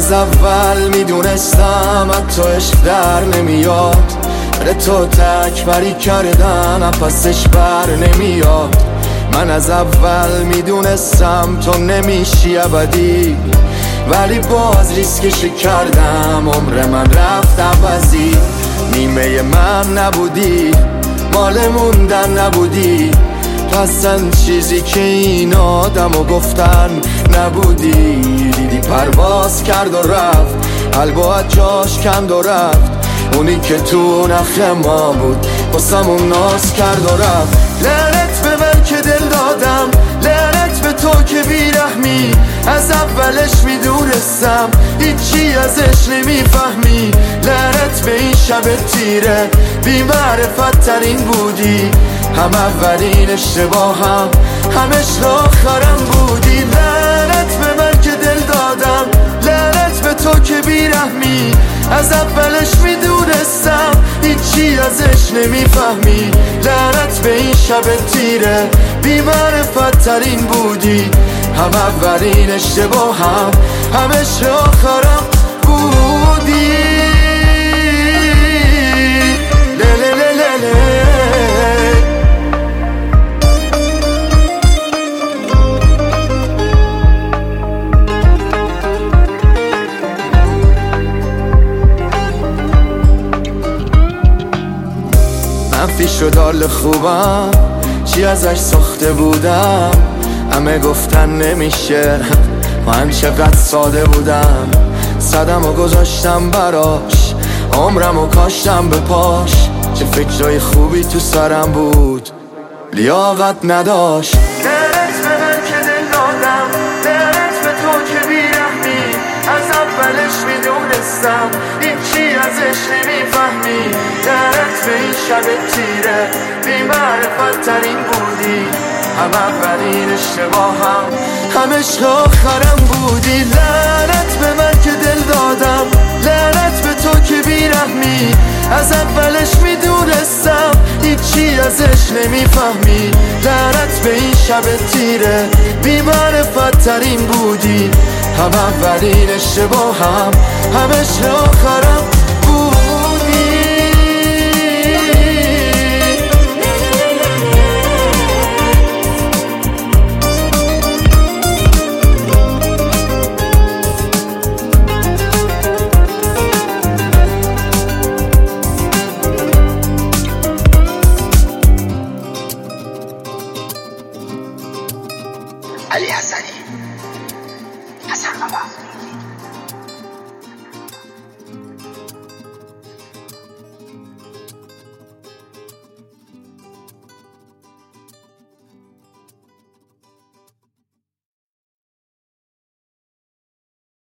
از اول میدونستم از تو عشق در نمیاد، ره تو تکبری کردن پسش بر نمیاد. من از اول میدونستم تو نمیشی ابدی، ولی باز ریسکش کردم، عمر من رفت عوضی. نیمه من نبودی، مال موندن نبودی، تو اصلا چیزی که این آدمو گفتن نبودی. دیدی پرواز کرد و رفت، قلبو از جاش کند و رفت، اونی که تو نخ ما بود واسمون ناز کرد و رفت. لعنت به من که دل دادم، لعنت به تو که بیرحمی، از اولش میدونستم هیچی ازش نمیفهمی. لعنت به این شب تیره، بی معرفت ترین بودی، هم اولین اشتباهم همش آخرم بودی. لعنت به من که دل دادم، لعنت به تو که بیرحمی، از اولش میدونستم هیچی ازش نمیفهمی. لعنت به این شب تیره، بی معرفت ترین بودی، هم اولین اشتباهم همش آخرم بودی. منفی شد حال خوبم، چی ازش ساخته بودم، همه گفتن نمیشه، من چقدر ساده بودم. صدم و گذاشتم براش، عمرم و کاشتم به پاش، چه فکرای خوبی تو سرم بود لیاقت نداشت. لعنت به من که دل دادم، لعنت به تو که بیرحمی، از اولش میدونستم هیچی ازش نمیفهمی. لعنت به این شب تیره، بی معرفت ترین بودی، هم اولین اشتباهم همش آخرم بودی. لعنت به من که دل دادم، لعنت به تو که بیرحمی، از اولش میدونستم هیچی ازش نمیفهمی. لعنت به این شب تیره، بی معرفت ترین بودی، هم اولین اشتباهم همش آخرم بودی. علی حسنی، حسن بابا.